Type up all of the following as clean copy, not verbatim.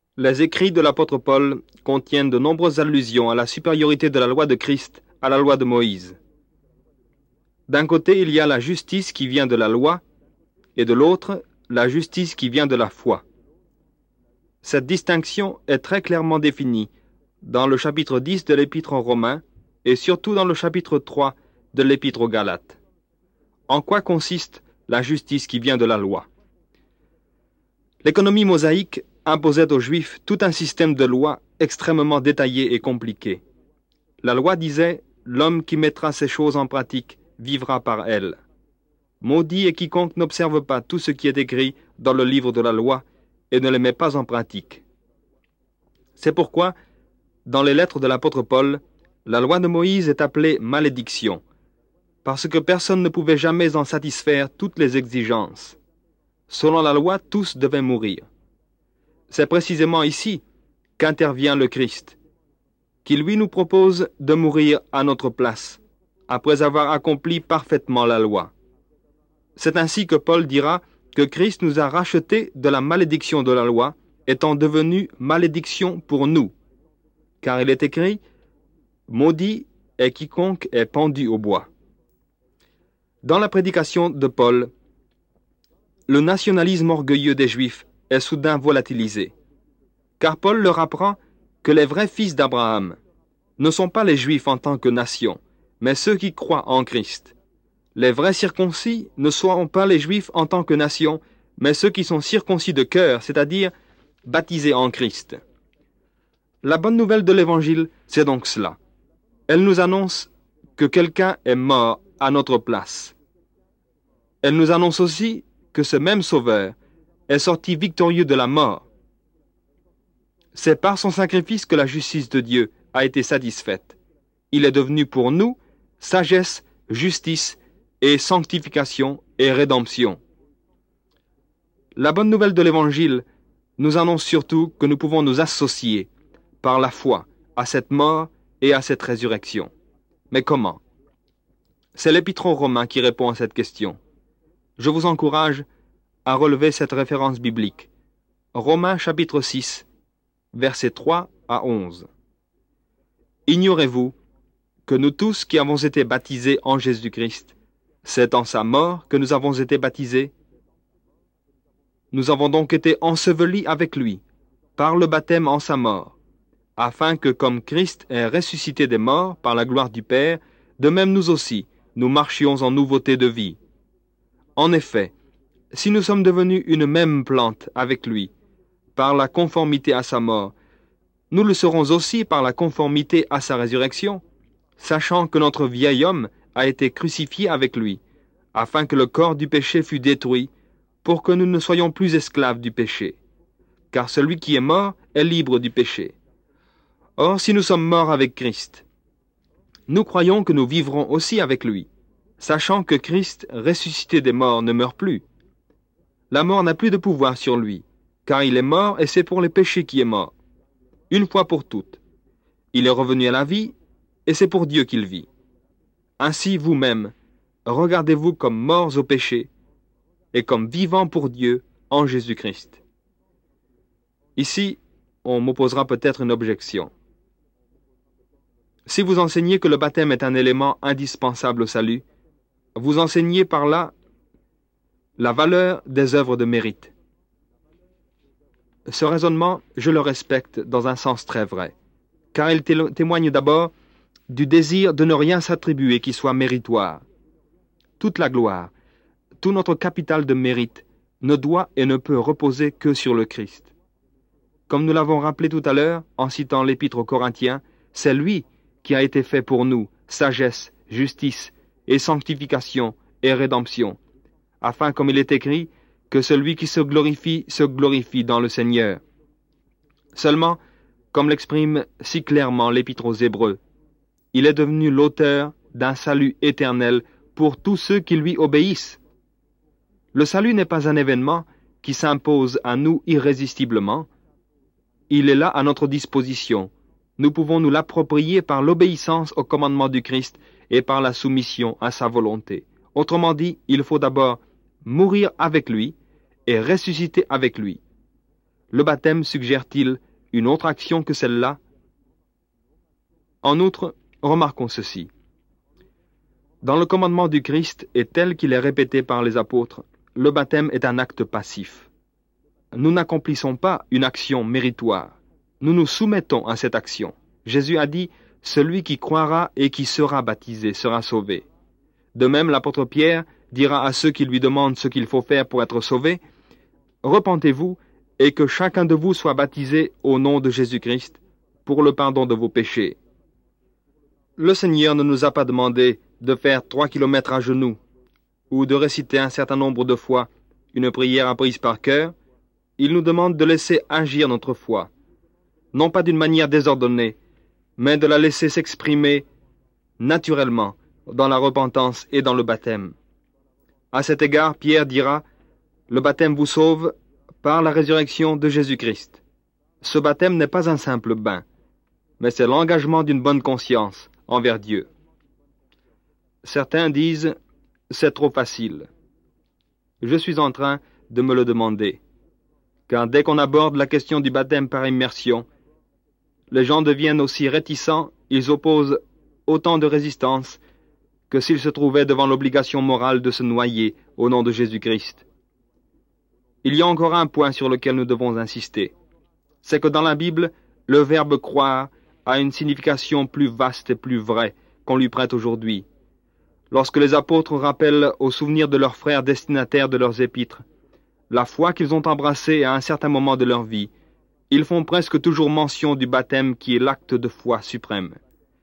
Les écrits de l'apôtre Paul contiennent de nombreuses allusions à la supériorité de la loi de Christ à la loi de Moïse. D'un côté, il y a la justice qui vient de la loi, et de l'autre, la justice qui vient de la foi. Cette distinction est très clairement définie dans le chapitre 10 de l'Épître aux Romains et surtout dans le chapitre 3 de l'Épître aux Galates. En quoi consiste la justice qui vient de la loi? L'économie mosaïque imposait aux Juifs tout un système de lois extrêmement détaillé et compliqué. La loi disait « L'homme qui mettra ces choses en pratique vivra par elles. Maudit est quiconque n'observe pas tout ce qui est écrit dans le livre de la loi et ne les met pas en pratique. » C'est pourquoi, dans les lettres de l'apôtre Paul, la loi de Moïse est appelée malédiction, parce que personne ne pouvait jamais en satisfaire toutes les exigences. Selon la loi, tous devaient mourir. C'est précisément ici qu'intervient le Christ, qui lui nous propose de mourir à notre place, après avoir accompli parfaitement la loi. C'est ainsi que Paul dira que Christ nous a rachetés de la malédiction de la loi, étant devenu malédiction pour nous. Car il est écrit « Maudit est quiconque est pendu au bois ». Dans la prédication de Paul, le nationalisme orgueilleux des Juifs est soudain volatilisé. Car Paul leur apprend que les vrais fils d'Abraham ne sont pas les Juifs en tant que nation, mais ceux qui croient en Christ. Les vrais circoncis ne sont pas les Juifs en tant que nation, mais ceux qui sont circoncis de cœur, c'est-à-dire baptisés en Christ. La bonne nouvelle de l'Évangile, c'est donc cela. Elle nous annonce que quelqu'un est mort à notre place. Elle nous annonce aussi que ce même Sauveur est sorti victorieux de la mort. C'est par son sacrifice que la justice de Dieu a été satisfaite. Il est devenu pour nous sagesse, justice et sanctification et rédemption. La bonne nouvelle de l'Évangile nous annonce surtout que nous pouvons nous associer par la foi à cette mort et à cette résurrection. Mais comment? C'est l'Épître aux Romains qui répond à cette question. Je vous encourage à relever cette référence biblique. Romains chapitre 6, versets 3 à 11. Ignorez-vous que nous tous qui avons été baptisés en Jésus-Christ, c'est en sa mort que nous avons été baptisés? Nous avons donc été ensevelis avec lui, par le baptême en sa mort, afin que comme Christ est ressuscité des morts par la gloire du Père, de même nous aussi, nous marchions en nouveauté de vie. En effet, si nous sommes devenus une même plante avec lui, par la conformité à sa mort, nous le serons aussi par la conformité à sa résurrection, sachant que notre vieil homme a été crucifié avec lui, afin que le corps du péché fût détruit, pour que nous ne soyons plus esclaves du péché. Car celui qui est mort est libre du péché. Or, si nous sommes morts avec Christ, nous croyons que nous vivrons aussi avec lui, sachant que Christ, ressuscité des morts, ne meurt plus. La mort n'a plus de pouvoir sur lui, car il est mort et c'est pour les péchés qu'il est mort, une fois pour toutes. Il est revenu à la vie et c'est pour Dieu qu'il vit. Ainsi vous-même, regardez-vous comme morts au péché et comme vivants pour Dieu en Jésus-Christ. Ici, on m'opposera peut-être une objection. Si vous enseignez que le baptême est un élément indispensable au salut, vous enseignez par là la valeur des œuvres de mérite. Ce raisonnement, je le respecte dans un sens très vrai, car il témoigne d'abord du désir de ne rien s'attribuer qui soit méritoire. Toute la gloire, tout notre capital de mérite ne doit et ne peut reposer que sur le Christ. Comme nous l'avons rappelé tout à l'heure, en citant l'Épître aux Corinthiens, c'est lui qui a été fait pour nous sagesse, justice et sanctification et rédemption, afin, comme il est écrit, que celui qui se glorifie dans le Seigneur. Seulement, comme l'exprime si clairement l'Épître aux Hébreux, il est devenu l'auteur d'un salut éternel pour tous ceux qui lui obéissent. Le salut n'est pas un événement qui s'impose à nous irrésistiblement. Il est là à notre disposition. Nous pouvons nous l'approprier par l'obéissance au commandement du Christ et par la soumission à sa volonté. Autrement dit, il faut d'abord mourir avec lui et ressusciter avec lui. le baptême suggère-t-il une autre action que celle-là? En outre, remarquons ceci. Dans le commandement du Christ et tel qu'il est répété par les apôtres, le baptême est un acte passif. Nous n'accomplissons pas une action méritoire. Nous nous soumettons à cette action. Jésus a dit, « Celui qui croira et qui sera baptisé sera sauvé ». De même, l'apôtre Pierre dira à ceux qui lui demandent ce qu'il faut faire pour être sauvés, « Repentez-vous et que chacun de vous soit baptisé au nom de Jésus-Christ pour le pardon de vos péchés. » Le Seigneur ne nous a pas demandé de faire 3 kilomètres à genoux ou de réciter un certain nombre de fois une prière apprise par cœur. Il nous demande de laisser agir notre foi, non pas d'une manière désordonnée, mais de la laisser s'exprimer naturellement dans la repentance et dans le baptême. À cet égard, Pierre dira, « Le baptême vous sauve par la résurrection de Jésus-Christ. » Ce baptême n'est pas un simple bain, mais c'est l'engagement d'une bonne conscience envers Dieu. Certains disent, c'est trop facile. Je suis en train de me le demander, car dès qu'on aborde la question du baptême par immersion, les gens deviennent aussi réticents, ils opposent autant de résistance que s'ils se trouvaient devant l'obligation morale de se noyer au nom de Jésus-Christ. Il y a encore un point sur lequel nous devons insister, c'est que dans la Bible, le verbe croire a une signification plus vaste et plus vraie qu'on lui prête aujourd'hui. Lorsque les apôtres rappellent au souvenir de leurs frères destinataires de leurs épîtres la foi qu'ils ont embrassée à un certain moment de leur vie, ils font presque toujours mention du baptême qui est l'acte de foi suprême.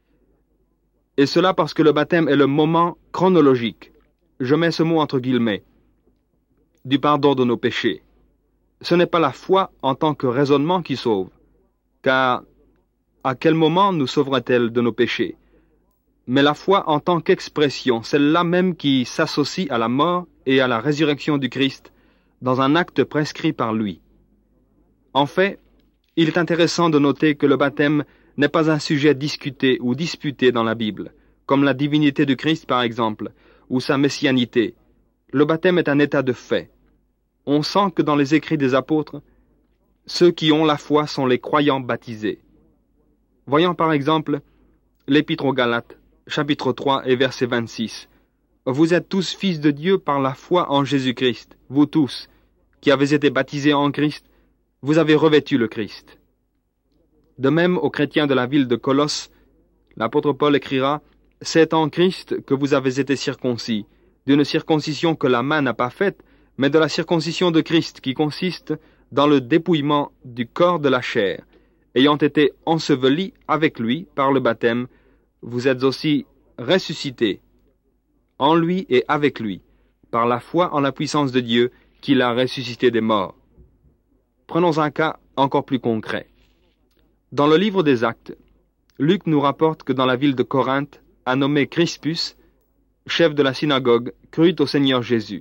Et cela parce que le baptême est le moment chronologique, je mets ce mot entre guillemets, du pardon de nos péchés. Ce n'est pas la foi en tant que raisonnement qui sauve, car à quel moment nous sauverait-elle de nos péchés? Mais la foi en tant qu'expression, celle-là même qui s'associe à la mort et à la résurrection du Christ dans un acte prescrit par lui. En fait, il est intéressant de noter que le baptême n'est pas un sujet discuté ou disputé dans la Bible, comme la divinité du Christ par exemple, ou sa messianité. Le baptême est un état de fait. On sent que dans les écrits des apôtres, ceux qui ont la foi sont les croyants baptisés. Voyons par exemple l'Épître aux Galates, chapitre 3 et verset 26. « Vous êtes tous fils de Dieu par la foi en Jésus-Christ, vous tous, qui avez été baptisés en Christ, vous avez revêtu le Christ. » De même, aux chrétiens de la ville de Colosse, l'apôtre Paul écrira, « C'est en Christ que vous avez été circoncis, d'une circoncision que la main n'a pas faite, mais de la circoncision de Christ qui consiste dans le dépouillement du corps de la chair. Ayant été ensevelis avec lui par le baptême, vous êtes aussi ressuscités en lui et avec lui, par la foi en la puissance de Dieu qui l'a ressuscité des morts. » Prenons un cas encore plus concret. Dans le livre des Actes, Luc nous rapporte que dans la ville de Corinthe, un nommé Crispus, chef de la synagogue, crut au Seigneur Jésus.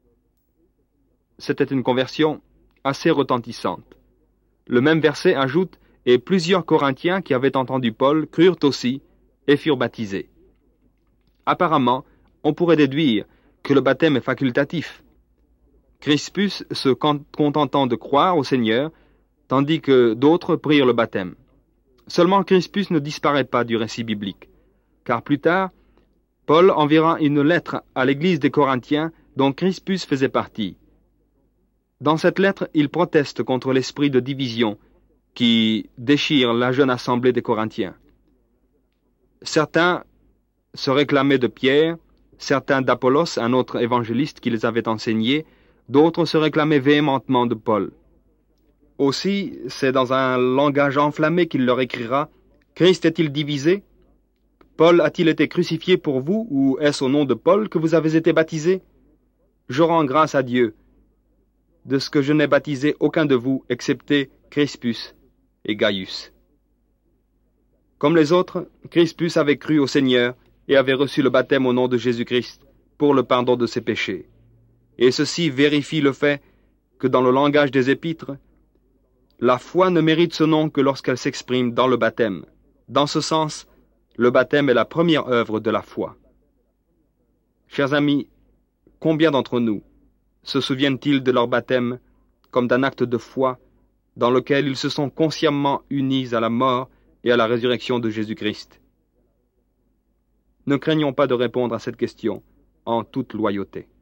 C'était une conversion assez retentissante. Le même verset ajoute « Et plusieurs Corinthiens qui avaient entendu Paul crurent aussi et furent baptisés. » Apparemment, on pourrait déduire que le baptême est facultatif. Crispus se contentant de croire au Seigneur, tandis que d'autres prirent le baptême. Seulement Crispus ne disparaît pas du récit biblique, car plus tard, Paul enverra une lettre à l'église des Corinthiens dont Crispus faisait partie. Dans cette lettre, il proteste contre l'esprit de division qui déchire la jeune assemblée des Corinthiens. Certains se réclamaient de Pierre, certains d'Apollos, un autre évangéliste qui les avait enseignés, d'autres se réclamaient véhémentement de Paul. Aussi, c'est dans un langage enflammé qu'il leur écrira « Christ est-il divisé? Paul a-t-il été crucifié pour vous, ou est-ce au nom de Paul que vous avez été baptisés? Je rends grâce à Dieu de ce que je n'ai baptisé aucun de vous, excepté Crispus et Gaius. » Comme les autres, Crispus avait cru au Seigneur et avait reçu le baptême au nom de Jésus-Christ pour le pardon de ses péchés. Et ceci vérifie le fait que dans le langage des épîtres, la foi ne mérite ce nom que lorsqu'elle s'exprime dans le baptême. Dans ce sens, le baptême est la première œuvre de la foi. Chers amis, combien d'entre nous se souviennent-ils de leur baptême comme d'un acte de foi dans lequel ils se sont consciemment unis à la mort et à la résurrection de Jésus-Christ? Ne craignons pas de répondre à cette question en toute loyauté.